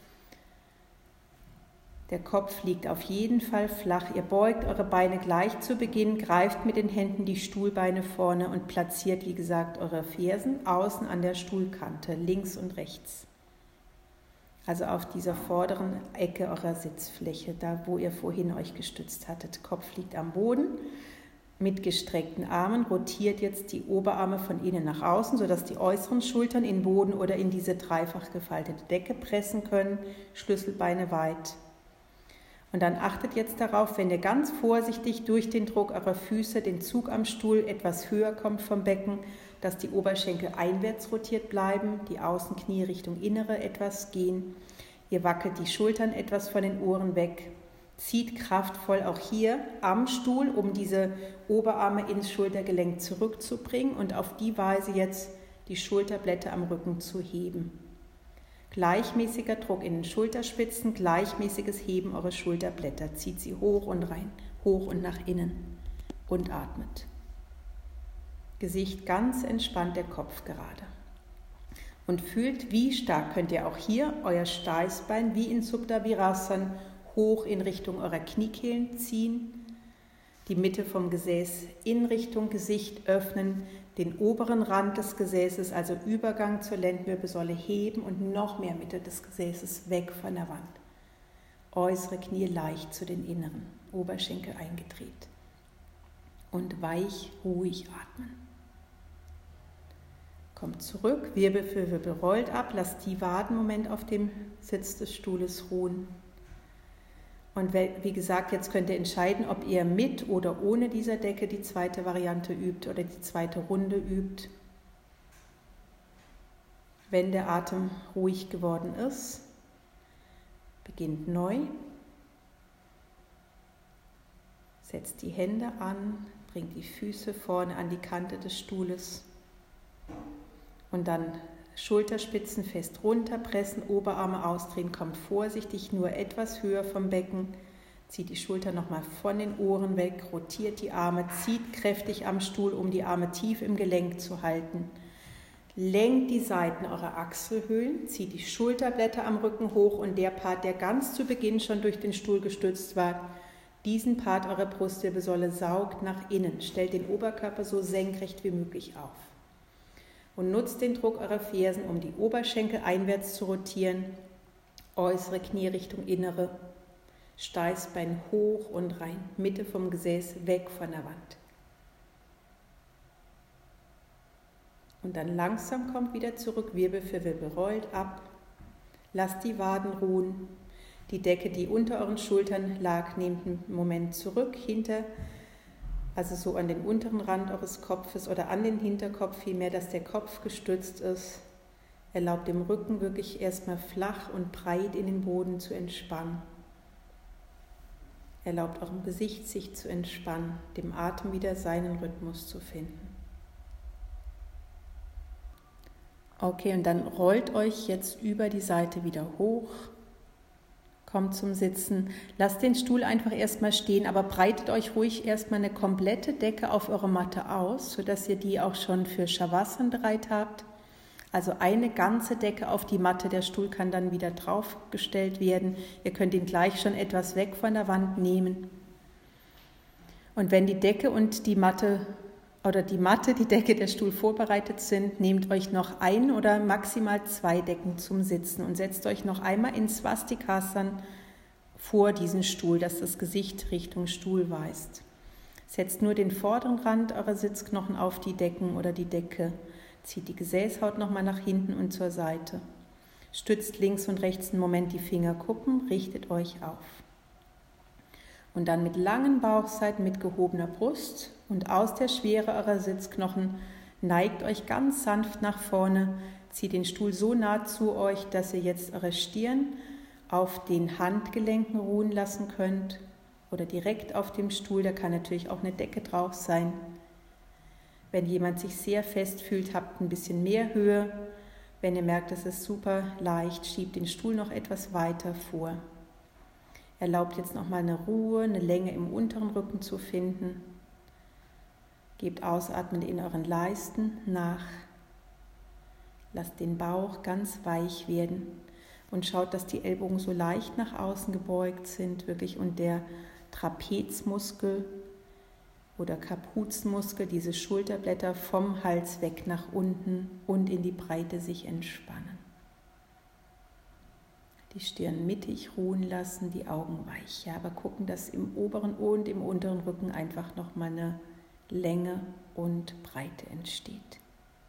Der Kopf liegt auf jeden Fall flach. Ihr beugt eure Beine gleich zu Beginn, greift mit den Händen die Stuhlbeine vorne und platziert, wie gesagt, eure Fersen außen an der Stuhlkante, links und rechts. Also auf dieser vorderen Ecke eurer Sitzfläche, da wo ihr vorhin euch gestützt hattet. Kopf liegt am Boden. Mit gestreckten Armen rotiert jetzt die Oberarme von innen nach außen, sodass die äußeren Schultern in den Boden oder in diese dreifach gefaltete Decke pressen können, Schlüsselbeine weit. Und dann achtet jetzt darauf, wenn ihr ganz vorsichtig durch den Druck eurer Füße den Zug am Stuhl etwas höher kommt vom Becken, dass die Oberschenkel einwärts rotiert bleiben, die Außenknie Richtung Innere etwas gehen. Ihr wackelt die Schultern etwas von den Ohren weg. Zieht kraftvoll auch hier am Stuhl, um diese Oberarme ins Schultergelenk zurückzubringen und auf die Weise jetzt die Schulterblätter am Rücken zu heben. Gleichmäßiger Druck in den Schulterspitzen, gleichmäßiges Heben eurer Schulterblätter. Zieht sie hoch und rein, hoch und nach innen und atmet. Gesicht ganz entspannt, der Kopf gerade. Und fühlt, wie stark könnt ihr auch hier euer Steißbein wie in Supta Virasana hoch in Richtung eurer Kniekehlen ziehen, die Mitte vom Gesäß in Richtung Gesicht öffnen, den oberen Rand des Gesäßes, also Übergang zur Lendenwirbelsäule heben und noch mehr Mitte des Gesäßes weg von der Wand. Äußere Knie leicht zu den inneren, Oberschenkel eingedreht und weich, ruhig atmen. Kommt zurück, Wirbel für Wirbel rollt ab, lasst die Waden im Moment auf dem Sitz des Stuhles ruhen. Und wie gesagt, jetzt könnt ihr entscheiden, ob ihr mit oder ohne dieser Decke die zweite Variante übt oder die zweite Runde übt. Wenn der Atem ruhig geworden ist, beginnt neu. Setzt die Hände an, bringt die Füße vorne an die Kante des Stuhles und dann Schulterspitzen fest runterpressen, Oberarme ausdrehen, kommt vorsichtig nur etwas höher vom Becken, zieht die Schulter nochmal von den Ohren weg, rotiert die Arme, zieht kräftig am Stuhl, um die Arme tief im Gelenk zu halten. Lenkt die Seiten eurer Achselhöhlen, zieht die Schulterblätter am Rücken hoch und der Part, der ganz zu Beginn schon durch den Stuhl gestützt war, diesen Part eurer Brustwirbelsäule saugt nach innen, stellt den Oberkörper so senkrecht wie möglich auf. Und nutzt den Druck eurer Fersen, um die Oberschenkel einwärts zu rotieren, äußere Knie Richtung Innere, Steißbein hoch und rein, Mitte vom Gesäß, weg von der Wand. Und dann langsam kommt wieder zurück, Wirbel für Wirbel rollt ab, lasst die Waden ruhen, die Decke, die unter euren Schultern lag, nehmt einen Moment zurück, hinter also so an den unteren Rand eures Kopfes oder an den Hinterkopf vielmehr, dass der Kopf gestützt ist. Erlaubt dem Rücken wirklich erstmal flach und breit in den Boden zu entspannen. Erlaubt eurem Gesicht sich zu entspannen, dem Atem wieder seinen Rhythmus zu finden. Okay, und dann rollt euch jetzt über die Seite wieder hoch. Kommt zum Sitzen, lasst den Stuhl einfach erstmal stehen, aber breitet euch ruhig erstmal eine komplette Decke auf eure Matte aus, sodass ihr die auch schon für Shavasana bereit habt. Also eine ganze Decke auf die Matte, der Stuhl kann dann wieder draufgestellt werden. Ihr könnt ihn gleich schon etwas weg von der Wand nehmen. Und wenn die Decke und die Matte oder die Matte, die Decke, der Stuhl vorbereitet sind, nehmt euch noch ein oder maximal zwei Decken zum Sitzen und setzt euch noch einmal in Swastikasana vor diesen Stuhl, dass das Gesicht Richtung Stuhl weist. Setzt nur den vorderen Rand eurer Sitzknochen auf die Decken oder die Decke, zieht die Gesäßhaut nochmal nach hinten und zur Seite. Stützt links und rechts einen Moment die Fingerkuppen, richtet euch auf. Und dann mit langen Bauchseiten, mit gehobener Brust und aus der Schwere eurer Sitzknochen neigt euch ganz sanft nach vorne, zieht den Stuhl so nah zu euch, dass ihr jetzt eure Stirn auf den Handgelenken ruhen lassen könnt oder direkt auf dem Stuhl, da kann natürlich auch eine Decke drauf sein. Wenn jemand sich sehr fest fühlt, habt ein bisschen mehr Höhe. Wenn ihr merkt, es ist super leicht, schiebt den Stuhl noch etwas weiter vor. Erlaubt jetzt nochmal eine Ruhe, eine Länge im unteren Rücken zu finden. Gebt ausatmend in euren Leisten nach. Lasst den Bauch ganz weich werden und schaut, dass die Ellbogen so leicht nach außen gebeugt sind, wirklich, und der Trapezmuskel oder Kapuzenmuskel, diese Schulterblätter vom Hals weg nach unten und in die Breite sich entspannen. Die Stirn mittig ruhen lassen, die Augen weich, ja, aber gucken, dass im oberen und im unteren Rücken einfach nochmal eine Länge und Breite entsteht.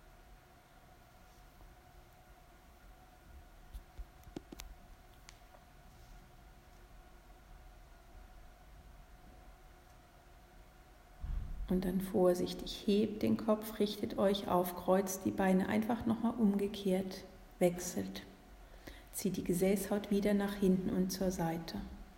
Und dann vorsichtig, hebt den Kopf, richtet euch auf, kreuzt die Beine einfach nochmal umgekehrt, wechselt. Zieht die Gesäßhaut wieder nach hinten und zur Seite.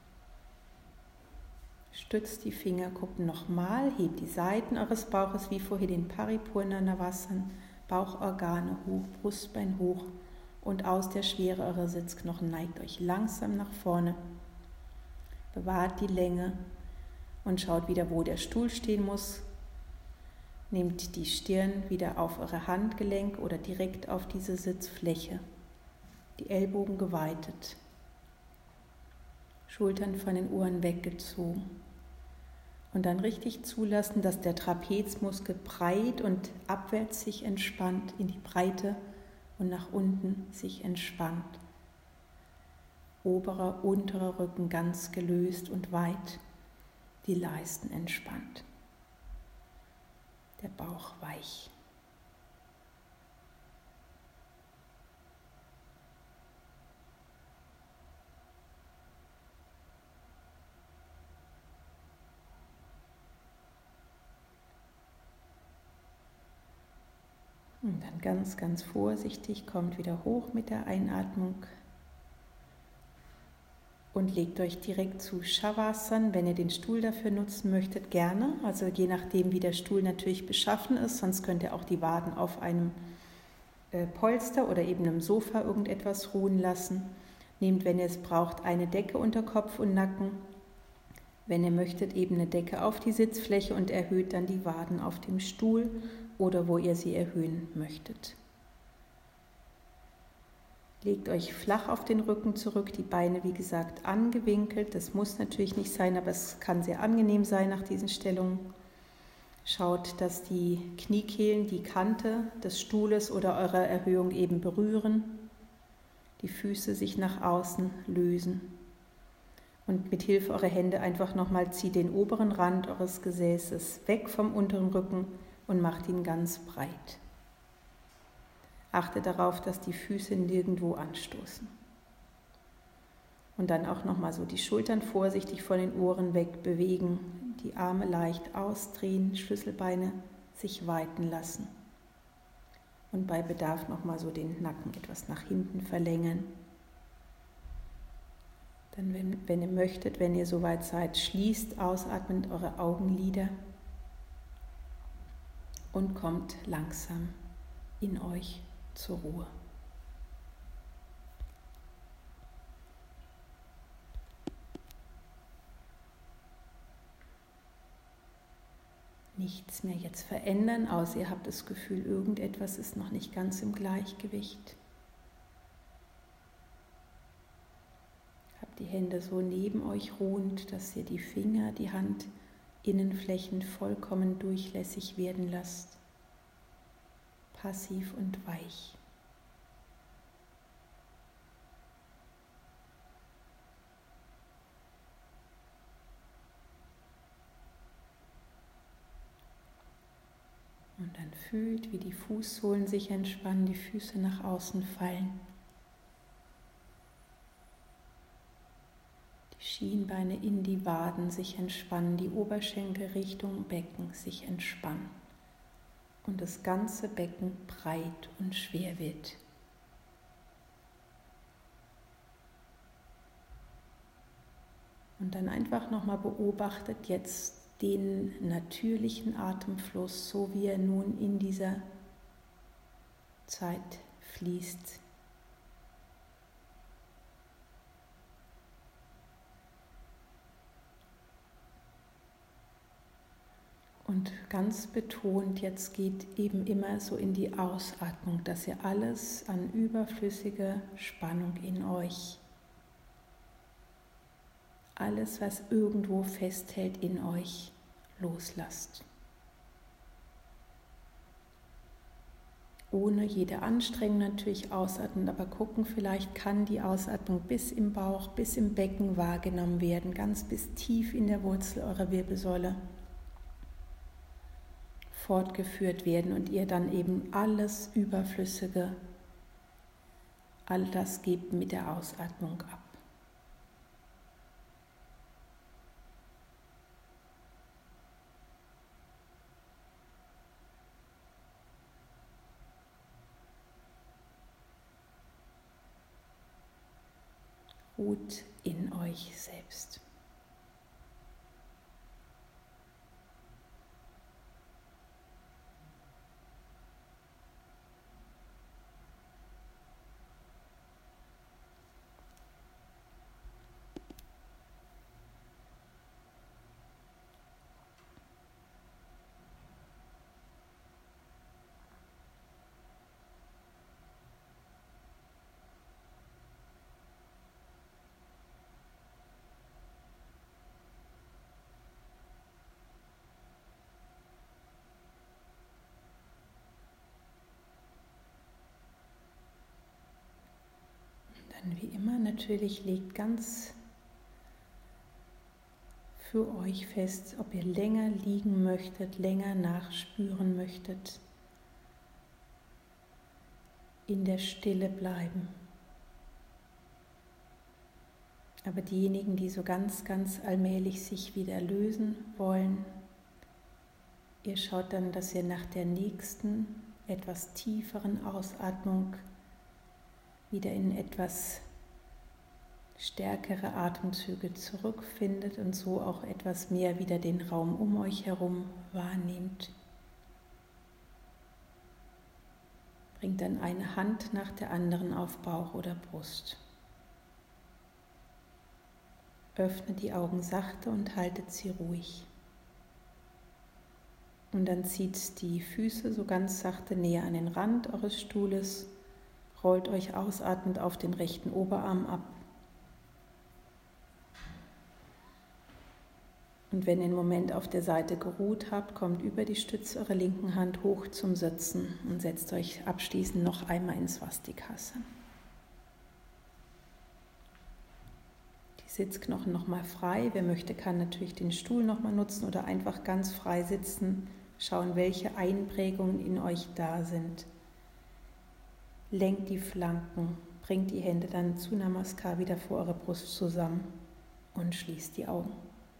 Stützt die Fingerkuppen nochmal, hebt die Seiten eures Bauches wie vorher den Paripurna-Navasan, Bauchorgane hoch, Brustbein hoch und aus der Schwere eurer Sitzknochen neigt euch langsam nach vorne. Bewahrt die Länge und schaut wieder, wo der Stuhl stehen muss. Nehmt die Stirn wieder auf eure Handgelenk oder direkt auf diese Sitzfläche. Die Ellbogen geweitet. Schultern von den Ohren weggezogen. Und dann richtig zulassen, dass der Trapezmuskel breit und abwärts sich entspannt, in die Breite und nach unten sich entspannt. Oberer, unterer Rücken ganz gelöst und weit. Die Leisten entspannt. Der Bauch weich. Und dann ganz, ganz vorsichtig kommt wieder hoch mit der Einatmung und legt euch direkt zu Shavasana. Wenn ihr den Stuhl dafür nutzen möchtet, gerne. Also je nachdem, wie der Stuhl natürlich beschaffen ist. Sonst könnt ihr auch die Waden auf einem äh, Polster oder eben einem Sofa irgendetwas ruhen lassen. Nehmt, wenn ihr es braucht, eine Decke unter Kopf und Nacken. Wenn ihr möchtet, eben eine Decke auf die Sitzfläche und erhöht dann die Waden auf dem Stuhl oder wo ihr sie erhöhen möchtet. Legt euch flach auf den Rücken zurück, die Beine wie gesagt angewinkelt. Das muss natürlich nicht sein, aber es kann sehr angenehm sein nach diesen Stellungen. Schaut, dass die Kniekehlen die Kante des Stuhles oder eurer Erhöhung eben berühren. Die Füße sich nach außen lösen. Und mit Hilfe eurer Hände einfach nochmal zieht den oberen Rand eures Gesäßes weg vom unteren Rücken und macht ihn ganz breit. Achte darauf, dass die Füße nirgendwo anstoßen. Und dann auch nochmal so die Schultern vorsichtig von den Ohren weg bewegen, die Arme leicht ausdrehen, Schlüsselbeine sich weiten lassen. Und bei Bedarf nochmal so den Nacken etwas nach hinten verlängern. Dann, wenn, wenn ihr möchtet, wenn ihr soweit seid, schließt ausatmend eure Augenlider und kommt langsam in euch zur Ruhe. Nichts mehr jetzt verändern, außer ihr habt das Gefühl, irgendetwas ist noch nicht ganz im Gleichgewicht. Habt die Hände so neben euch ruhend, dass ihr die Finger, die Handinnenflächen vollkommen durchlässig werden lasst. Passiv und weich. Und dann fühlt, wie die Fußsohlen sich entspannen, die Füße nach außen fallen. Die Schienbeine in die Waden sich entspannen, die Oberschenkel Richtung Becken sich entspannen. Und das ganze Becken breit und schwer wird. Und dann einfach nochmal beobachtet jetzt den natürlichen Atemfluss, so wie er nun in dieser Zeit fließt. Und ganz betont, jetzt geht eben immer so in die Ausatmung, dass ihr alles an überflüssiger Spannung in euch, alles, was irgendwo festhält in euch, loslasst. Ohne jede Anstrengung natürlich ausatmen, aber gucken, vielleicht kann die Ausatmung bis im Bauch, bis im Becken wahrgenommen werden, ganz bis tief in der Wurzel eurer Wirbelsäule fortgeführt werden und ihr dann eben alles Überflüssige, all das gebt mit der Ausatmung ab. Ruht in euch selbst. Dann wie immer natürlich legt ganz für euch fest, ob ihr länger liegen möchtet, länger nachspüren möchtet, in der Stille bleiben. Aber diejenigen, die so ganz, ganz allmählich sich wieder lösen wollen, ihr schaut dann, dass ihr nach der nächsten, etwas tieferen Ausatmung wieder in etwas stärkere Atemzüge zurückfindet und so auch etwas mehr wieder den Raum um euch herum wahrnehmt. Bringt dann eine Hand nach der anderen auf Bauch oder Brust. Öffnet die Augen sachte und haltet sie ruhig. Und dann zieht die Füße so ganz sachte näher an den Rand eures Stuhles, rollt euch ausatmend auf den rechten Oberarm ab. Und wenn ihr einen Moment auf der Seite geruht habt, kommt über die Stütze eurer linken Hand hoch zum Sitzen und setzt euch abschließend noch einmal ins Svastikasana. Die Sitzknochen nochmal frei. Wer möchte, kann natürlich den Stuhl nochmal nutzen oder einfach ganz frei sitzen. Schauen, welche Einprägungen in euch da sind. Lenkt die Flanken, bringt die Hände dann zu Namaskar wieder vor eure Brust zusammen und schließt die Augen.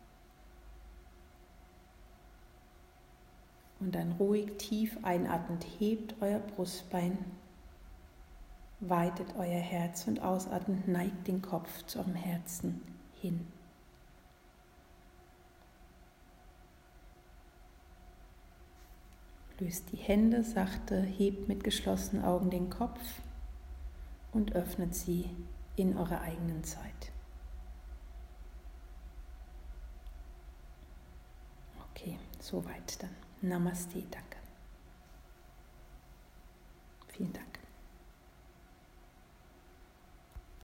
Und dann ruhig tief einatmend hebt euer Brustbein, weitet euer Herz und ausatmend neigt den Kopf zu eurem Herzen hin. Löst die Hände sachte, hebt mit geschlossenen Augen den Kopf und öffnet sie in eurer eigenen Zeit. Okay, soweit dann. Namaste, danke.